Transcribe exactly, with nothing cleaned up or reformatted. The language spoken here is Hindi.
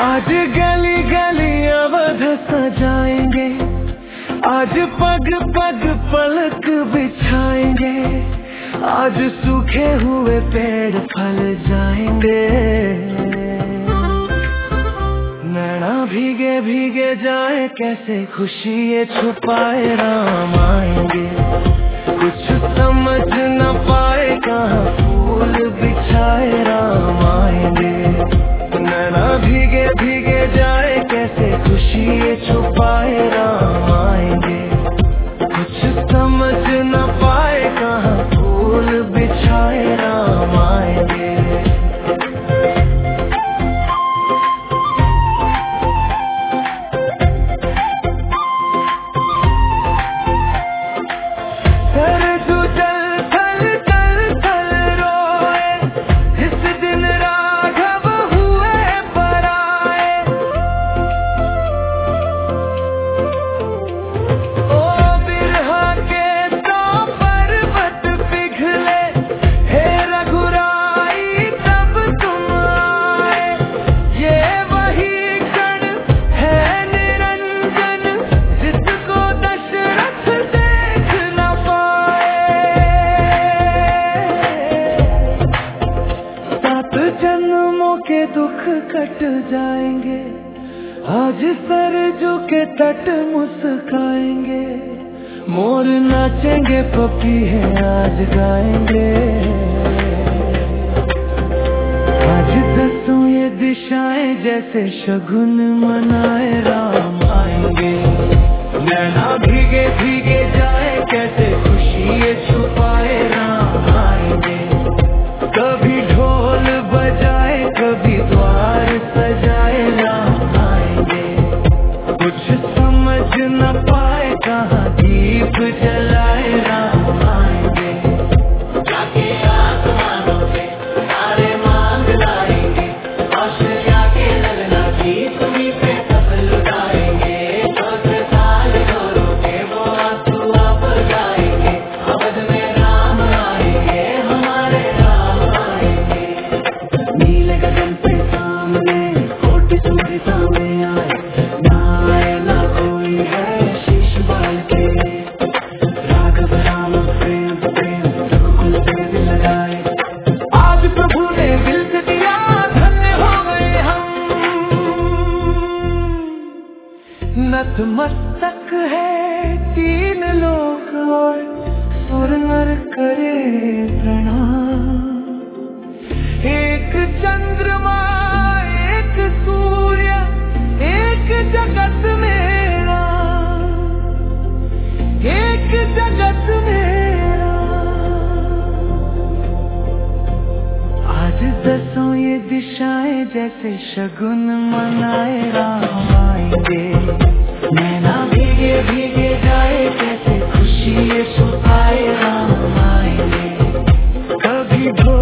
आज गली गली अवध सजाएंगे, आज पग पग पलक बिछाएंगे, आज सूखे हुए पेड़ फल जाएंगे। नैना भीगे भीगे जाए कैसे खुशी ये छुपाए राम आएंगे, कुछ समझ न पाए कहाँ फूल बिछाए राम आएंगे। नैना भीगे भीगे जाए कैसे खुशी ये छुपाए राम आएंगे, कुछ समझ न पाए कहाँ फूल बिछाए राम आएंगे। जन्मों के दुख कट जाएंगे, आज सरजू के तट मुस्काएंगे, मोर नाचेंगे पपीहे आज गाएंगे। आज दसों ये दिशाएं जैसे शगुन मनाए राम आएंगे। नैना भीगे भीगे जाए कैसे खुशी ये छुपाए राम आएंगे। कभी ढोल बजाए कभी द्वार सजाए राम आएंगे, कुछ समझ न पाए कहाँ दीप जलाए राम आएंगे। जाके आसमानों पे सारे मांग लाएंगे, औषधिया के लगना की तुम्हीं पे सब लुटाएंगे। दस साल जोरों के वो आंसू अब गाएंगे, अवध में राम आएंगे, हमारे राम आएंगे। नीले गगन पे सामने कोटि सूर्य सामने आए, ना आए ना कोई है शीश बाल के। राघव राम प्रेम प्रेम रघुकुल पे दिल लगाए, आज प्रभु ने दिल से दिया धन्य हो गए हम। नतमस्तक है तीन लोक और सुर नर करे प्रणाम। एक चंद्रमा एक सूर्य एक जगत मेरा, एक जगत मेरा। आज दसों ये दिशाएं जैसे शगुन मनाए राम आएंगे। नैना भीगे भीगे जाए कैसे खुशी ये छुपाए राम आएंगे। कभी